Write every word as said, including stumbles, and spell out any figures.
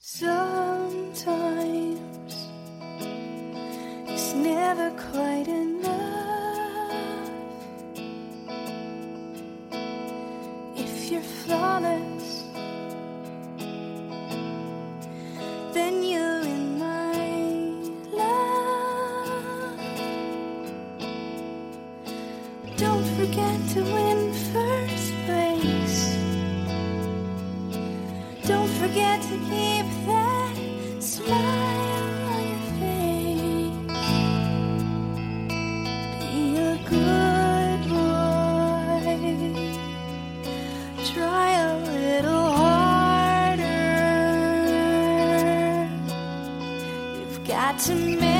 Sometimes it's never quite enough. If you're flawless, then you're in my love. Don't forget to win first place. Don't forget to keep that smile on your face. Be a good boy. Try a little harder. You've got to make